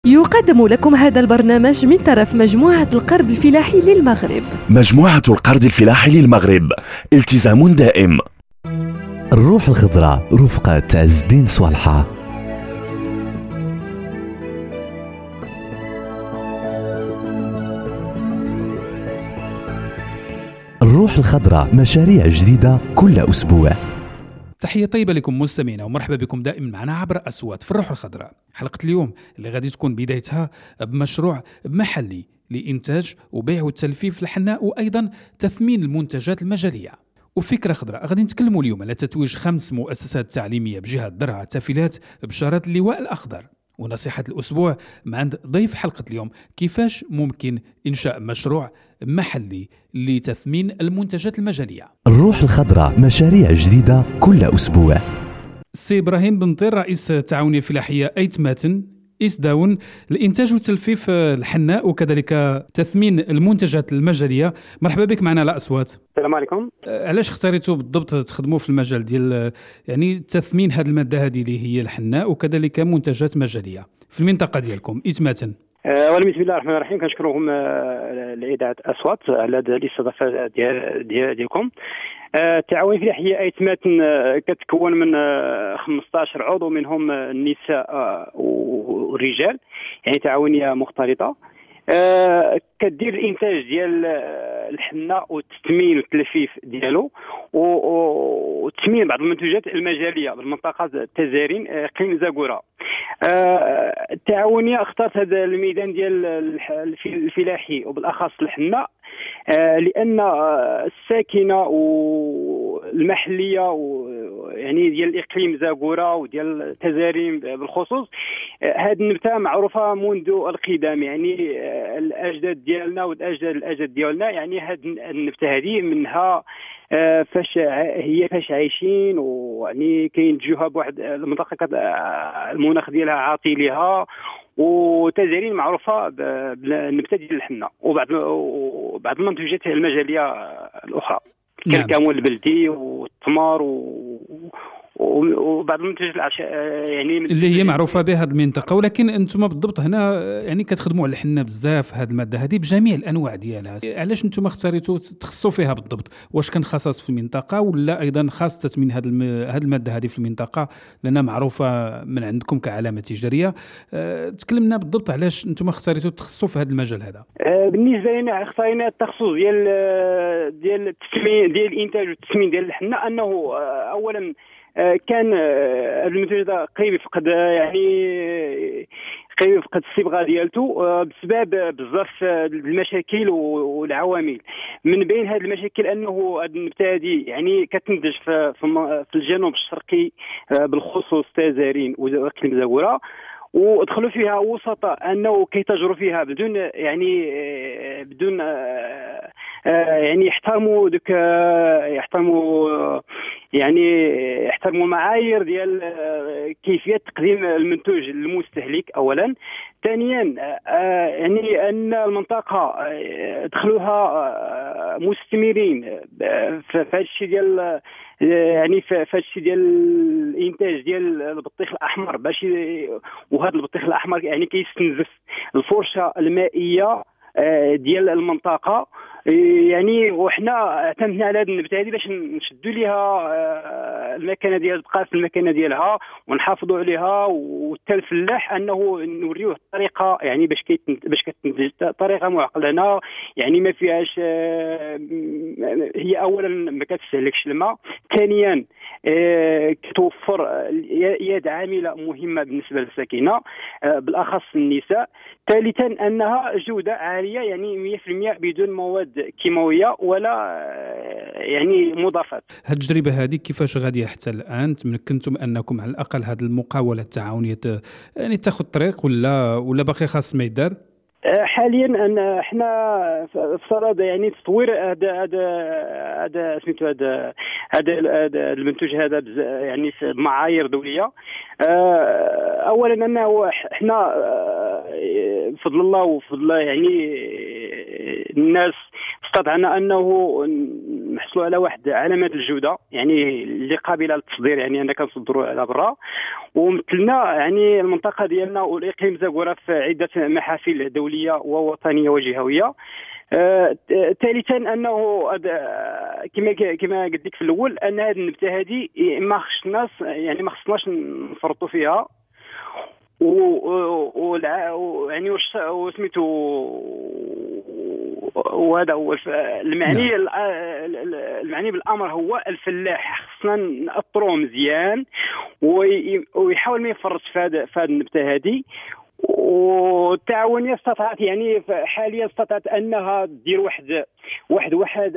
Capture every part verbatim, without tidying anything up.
يقدم لكم هذا البرنامج من طرف مجموعة القرض الفلاحي للمغرب. مجموعة القرض الفلاحي للمغرب، التزام دائم. الروح الخضراء رفقة عز الدين صالحة. الروح الخضراء، مشاريع جديدة كل أسبوع. تحية طيبة لكم مستمعينا ومرحبا بكم دائما معنا عبر أصوات في الروح الخضراء. حلقة اليوم اللي غادي تكون بدايتها بمشروع محلي لإنتاج وبيع وتلفيف الحناء وأيضا تثمين المنتجات المجالية. وفكرة خضراء غادي نتكلموا اليوم على تتويج خمس مؤسسات تعليمية بجهة درعا تافلات بشارات اللواء الأخضر. ونصيحة الأسبوع مع عند ضيف حلقة اليوم، كيفاش ممكن إنشاء مشروع محلي لتثمين المنتجات المجالية. الروح الخضراء، مشاريع جديدة كل أسبوع. سي إبراهيم بن طير، رئيس التعاونية الفلاحية أيتماتن إيس داون لإنتاج وتلفيف الحناء وكذلك تثمين المنتجات المجالية، مرحبا بك معنا على أصوات. السلام عليكم. علاش اختاريتوا بالضبط تخدموا في المجال ديال يعني تثمين هذه المادة هذه اللي هي الحناء وكذلك منتجات مجالية في المنطقة ديالكم أيتماتن؟ أولا بسم الله الرحمن الرحيم، كنشكركم لإذاعة أصوات على هذه الاستضافة ديال ديالكم. التعاونية الفلاحية أيتماتن كتكون من خمسطاش عضو، منهم النساء والرجال، يعني تعاونية مختلطة. أه كدير الانتاج ديال الحناء والتثمين والتلفيف ديالو وتثمين بعض المنتوجات المجاليه بالمنطقه التزارين اقليم زاكورا. أه التعاونيه اختارت هذا الميدان ديال الفلاحي وبالاخص الحناء أه لان الساكنه والمحليه يعني ديال الاقليم زاكورا وديال التزارين بالخصوص، هذه النبته معروفه منذ القدم، يعني الاجداد ديالنا والاجداد الاجداد ديالنا، يعني هذه النبته هذه منها فاش هي فاش عايشين، ويعني كاين جهه بواحد المنطقه المناخ ديالها عاطي لها، وتزارين معروفه بالنبته ديال الحناء وبعض وبعض المنتوجات المجاليه الاخرى كالكمون البلدي والتمر و وبعض المنتجات يعني اللي هي معروفه بهذه المنطقه. ولكن انتم بالضبط هنا يعني كتخدموا على الحناء بزاف، هذه الماده هذه بجميع الانواع ديالها. علاش انتم اختاريتوا تخصصوا فيها بالضبط؟ واش كان خصص في المنطقه ولا ايضا خاص تثمين هذه هذه الماده هذه في المنطقه لانها معروفه من عندكم كعلامه تجاريه؟ أه تكلمنا بالضبط علاش انتم اختاريتوا تخصصوا في هذا المجال هذا. أه بالنسبه لنا اختارينا التخصص ديال ديال التثمين ديال الانتاج والتثمين ديال الحناء، انه اولا كان المنتج هذا قريب يفقد يعني قريب يفقد الصبغه ديالته بسبب بزاف المشاكل والعوامل. من بين هذه المشاكل انه هذه النبته هذه يعني كتنتج في في الجنوب الشرقي بالخصوص تزارين واقليم زاكورا، ودخلوا فيها وسطاء انه كيتاجروا فيها بدون يعني بدون يعني يحترموا ديك يحترموا يعني يحترموا المعايير ديال كيفيه تقديم المنتوج للمستهلك اولا. ثانيا يعني ان المنطقه دخلوها مستثمرين في هذا الشيء ديال يعني في هذا الشيء ديال الانتاج ديال البطيخ الاحمر، باش وهذا البطيخ الاحمر يعني كيستنزف الفرشه المائيه ديال المنطقه، يعني وحنا اعتمدنا على هذه النبته هذه باش نشدوا ليها المكانه ديالها، تبقى في المكانه ديالها ونحافظوا عليها، وحتى الفلاح انه نوريوه الطريقه يعني باش كيتنتج باش كتنتج طريقه معقلنه، يعني ما فيهاش هي اولا ما كتستهلكش الماء، ثانيا كتوفر يد عامله مهمه بالنسبه للساكنه بالاخص النساء، ثالثا انها جوده عاليه يعني مية بالمية بدون مواد كيماويه ولا يعني مضافات. هذه التجربه هذه كيفاش غاديه حتى الان؟ تمكنتم انكم على الاقل هذه المقاوله التعاونيه يعني تاخذ طريق ولا ولا باقي خاص ما يدار؟ حاليا ان احنا افترض يعني تطوير هذا هذا هذا سميتو هذا هذا المنتوج هذا يعني في معايير دوليه. اولا انه احنا بفضل الله وفضل يعني الناس استطعنا انه نحصلوا على واحد علامات الجوده يعني اللي قابله للتصدير، يعني انا كنصدروا على برا. ومثلنا يعني المنطقه ديالنا والاقليم زاكورا في عده محافل دوليه ووطنيه وجهويه. آه، ثالثا انه كما كما قلت لك في الاول ان هذه النبته هذه ما خصناش يعني ما خصناش نفرطوا فيها، و يعني واش سميتو وهذا هو المعني. المعني بالامر هو الفلاح خصنا ناطروه مزيان ويحاول ما يفرط في هذا في هذه النبته هذه. والتعاونيه استطاعت يعني حاليا استطاعت انها دير واحد واحد واحد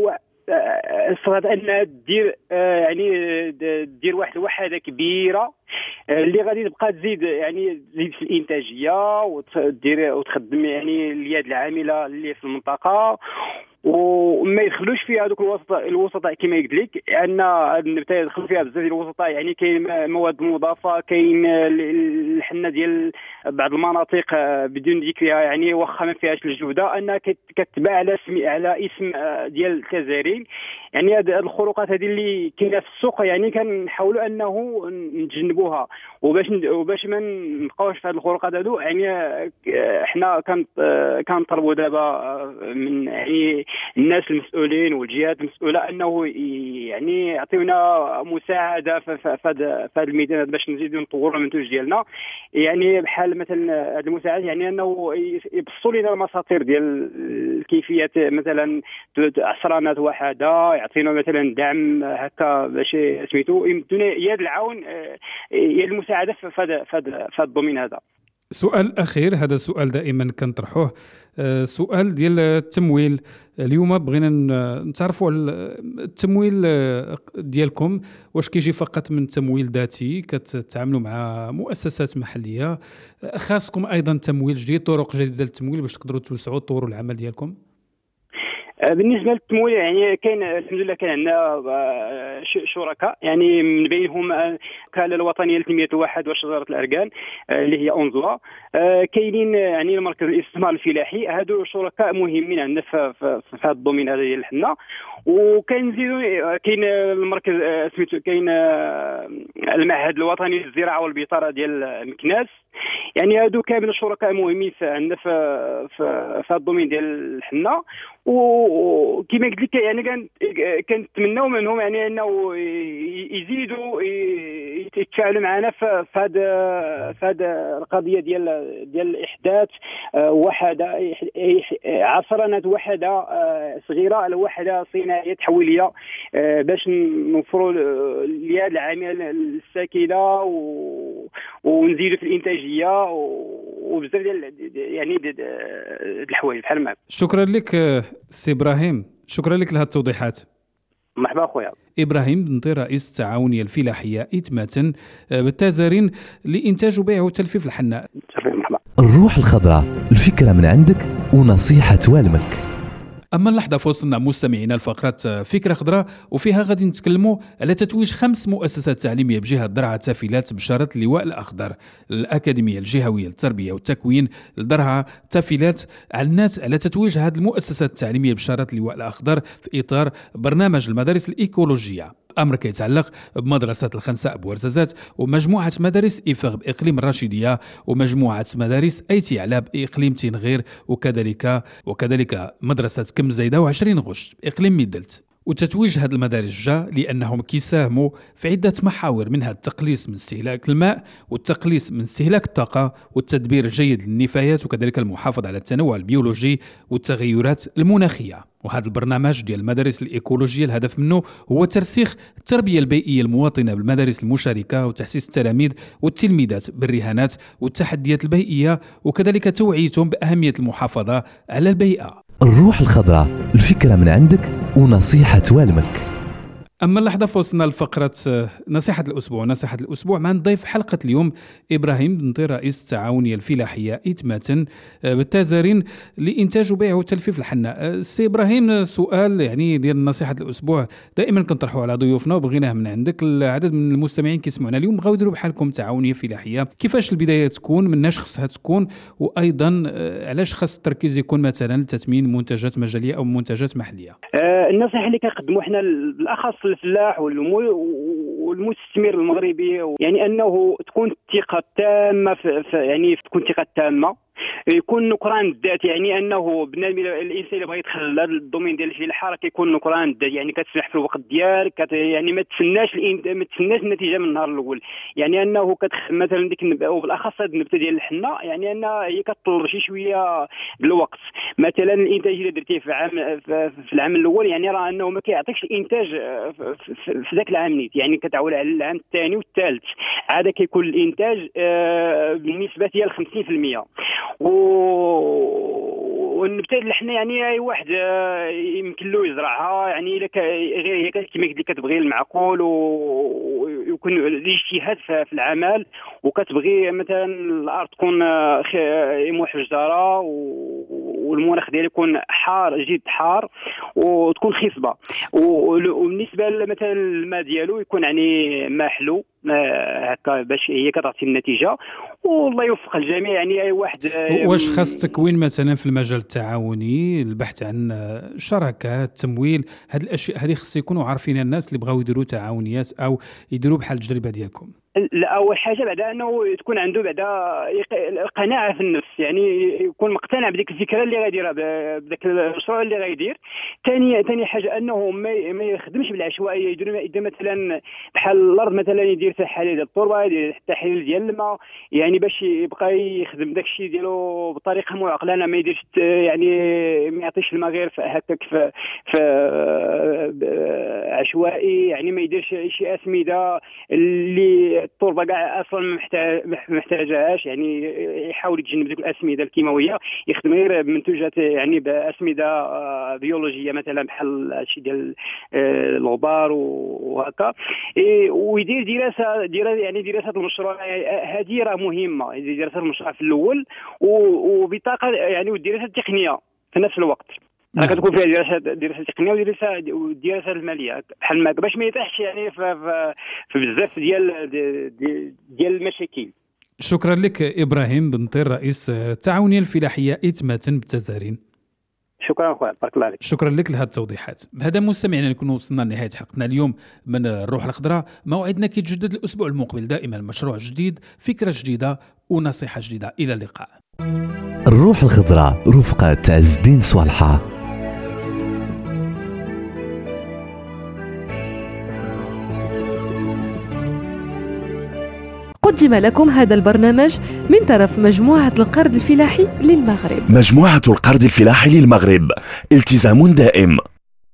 استطاعت انها دير يعني دير واحد الوحده كبيره اللي غادي تبقى تزيد يعني تزيد في الانتاجيه وتدير وتخدم يعني اليد العامله اللي في المنطقه، وما يدخلوش فيها هذوك الوسطاء الوسطاء كما قلت لك، ان النبته يدخل فيها بزاف ديال الوسطاء. يعني كاين مواد مضافه، كاين الحنه ديال بعض المناطق بدون ذكرها يعني واخا ما فيهاش الجوده انها كتباع على اسم على اسم ديال التزارين. يعني هذه الخروقات هذه اللي كاينه في السوق يعني كنحاولوا انه نتجنبوها وباش وباش ما نبقاوش في هذه الخروقات هذو. يعني احنا كنطلبوا دابا من يعني الناس المسؤولين والجهات المسؤوله انه يعني يعطيونا مساعده في هذا الميدان باش نزيدوا نطوروا المنتوج ديالنا. يعني بحال مثلا هذه المساعده يعني انه يبسطوا لنا المساطير ديال كيفيه مثلا عصرانات وحده، يعطينا مثلا دعم هكا باش سميتو يمدونا يد العون يد المساعده في هذا في هذا الضمن هذا. سؤال اخير، هذا السؤال دائما كنطرحوه، سؤال ديال التمويل. اليوم بغينا نتعرفوا على التمويل ديالكم، واش كيجي فقط من تمويل ذاتي كتعاملوا مع مؤسسات محليه، خاصكم ايضا تمويل جديد، طرق جديده للتمويل باش تقدروا توسعوا تطوروا العمل ديالكم؟ بالنسبه للتمويل يعني كاين الحمد لله كاين عندنا شركاء يعني من بينهم الوكاله الوطنيه لتنميه الواحد وشجره الاركان اللي هي أونزوا، كاينين يعني المركز الاستثمار الفلاحي. هادو شركاء مهمين عندنا في في هذا الضمن هذا ديال الحنه. وكنزيدوا كاين المركز سميتو كاين المعهد الوطني للزراعه والبطاله ديال مكناس. يعني هادو كامل شركاء مهمين عندنا في في هذا الضمن ديال الحنه. وكما قلت لك يعني كنتمناو منهم يعني انه يزيدوا يتفاعلوا معنا في هذا في هذا القضيه ديال ديال احداث وحده عصرنه وحده صغيره على وحده صناعيه تحويليه باش نوفروا اليد العامله الساكنه ونزيدوا في الانتاجيه وبزاف ديال يعني الحوايج بحال ما. شكرا لك سي ابراهيم، شكرا لك لهذه التوضيحات. مرحبا خويا. ابراهيم بنطي رئيس التعاونيه الفلاحيه إتماتن بالتزارين لانتاج وبيع وتلفيف الحناء. مرحبا. الروح الخضراء، الفكره من عندك ونصيحه والمك. اما اللحظه فوصلنا مستمعينا الفقره فكره خضراء، وفيها غادي نتكلموا على تتويج خمس مؤسسات تعليميه بجهه درعا تافيلات بشاره اللواء الاخضر. الاكاديميه الجهويه للتربيه والتكوين لدرعا تافيلات اعلنت على تتويج هذه المؤسسات التعليميه بشاره اللواء الاخضر في اطار برنامج المدارس الايكولوجيه. أمر كيتعلق بمدرسة الخنساء بورزازات ومجموعة مدارس إفاغ بإقليم الرشيدية ومجموعة مدارس أيتي على بإقليم تينغير وكذلك وكذلك مدرسة كم زايدة وعشرين غش بإقليم ميدلت. وتتويج هذه المدارس جاء لأنهم كيساهموا في عدة محاور، منها التقليص من استهلاك الماء والتقليص من استهلاك الطاقة والتدبير الجيد للنفايات وكذلك المحافظة على التنوع البيولوجي والتغيرات المناخية. وهذا البرنامج ديال المدارس الإيكولوجية الهدف منه هو ترسيخ التربية البيئية المواطنة بالمدارس المشاركة وتحسيس التلاميذ والتلميذات بالرهانات والتحديات البيئية وكذلك توعيتهم بأهمية المحافظة على البيئة. الروح الخضراء، الفكرة من عندك ونصيحة والمك. أما اللحظة فوصلنا لفقرة نصيحة الأسبوع. نصيحة الأسبوع مع نضيف حلقة اليوم إبراهيم بن طير رئيس التعاونية الفلاحية إتماتن بالتازارين لإنتاج وبيع وتلفيف الحناء. سي إبراهيم، سؤال يعني ديال نصيحة الأسبوع دائما كنطرحوا على ضيوفنا وبغيناه من عندك. العدد من المستمعين كيسمعونا اليوم بغاو يديروا بحالكم تعاونية فلاحية، كيفاش البداية تكون، مناش خصها تكون، وأيضا علاش خاص التركيز يكون مثلا لتثمين منتجات مجالية أو منتجات محلية؟ آه النصيحة اللي كنقدموا حنا بالأخص الفلاح والمستثمر المغربي يعني انه تكون الثقه تامه في يعني تكون ثقه تامه، يكون نكران الذات، يعني انه بنادم الانسان اللي بغى يدخل لهذا الدومين ديال الفلاحه راه كيكون نكران الذات، يعني كتسمح في الوقت ديالك، يعني ما تسناش ما تسناش النتيجه من النهار الاول، يعني انه كتخ مثلا ديك وبالاخص هذه النبته ديال الحنه، يعني انها هي كتطلب شي شويه الوقت. مثلا الانتاج اللي درتيه في عام في العام الاول يعني راه انه ما كيعطيكش الانتاج في ذاك العام نيت، يعني كتعول على العام الثاني والثالث عاد كيكون الانتاج بالنسبه ديال خمسين بالمئة. والنبته اللي حنا يعني اي واحد يمكن له يزرعها، يعني الا غير هي كما قلت لك كتبغي المعقول ويكون الاجتهاد في العمل، وكتبغي مثلا الارض تكون محجره والمناخ ديالها يكون حار جد حار وتكون خصبه، وبالنسبه مثلا الماء ديالو يكون يعني ماء حلو هكا باش هي كتعطي النتيجه. والله يوفق الجميع، يعني اي واحد. واش خاص تكوين مثلا في المجال التعاوني، البحث عن شراكات، تمويل، هذه الاشياء هذه خص يكونوا عارفين الناس اللي بغاو يديروا تعاونيات او يديروا بحال التجربه ديالكم؟ لا، اول حاجه بعد انه تكون عنده بعد قناعه في النفس، يعني يكون مقتنع بديك الفكره اللي غيديرها، بداك المشروع اللي غيدير. ثاني ثاني حاجه انه ما ما يخدمش بالعشوائيه، يدير مثلا بحال الارض مثلا يدير فيها حليل ديال التربه، يدير حتى حليل ديال الماء، يعني باش يبقى يخدم داك الشيء ديالو بطريقه معقلانه، ما يديرش يعني ما يعطيش الماء غير هكاك في, في عشوائي، يعني ما يديرش شي اسمده اللي التربه كاع اصلا ما محتاجاهاش، يعني يحاول يتجنب ديك الاسمده الكيماويه، يخدم غير بمنتوجات يعني باسمده بيولوجيه مثلا بحال هادشي ديال الغبار وهكا، ويدير دراسه دراسه يعني دراسه المشروع هذه راه مهمه، دراسه المشروع في الاول وبطاقه يعني والدراسه التقنيه في نفس الوقت. راه كتكون فيها دراسه دراسه تقنيه ودراسه والدراسه الماليه بحال ما باش ما يطيحش يعني في, في بزاف ديال ديال المشاكل. شكرا لك ابراهيم بن طير رئيس التعاونيه الفلاحيه إتماتن بالتزارين. شكرا اخويا، بارك الله عليك. شكرا لك لهذه التوضيحات. بهذا مستمعينا نكون وصلنا لنهايه حلقتنا اليوم من الروح الخضراء. موعدنا كيتجدد الاسبوع المقبل، دائما مشروع جديد، فكره جديده ونصيحه جديده. الى اللقاء. الروح الخضراء رفقة عز الدين صالحة. قدم لكم هذا البرنامج من طرف مجموعة القرض الفلاحي للمغرب. مجموعة القرض الفلاحي للمغرب، التزام دائم.